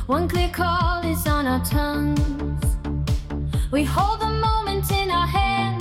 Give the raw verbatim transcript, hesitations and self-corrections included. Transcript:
One clear call is on our tongues. We hold the moment in our hands.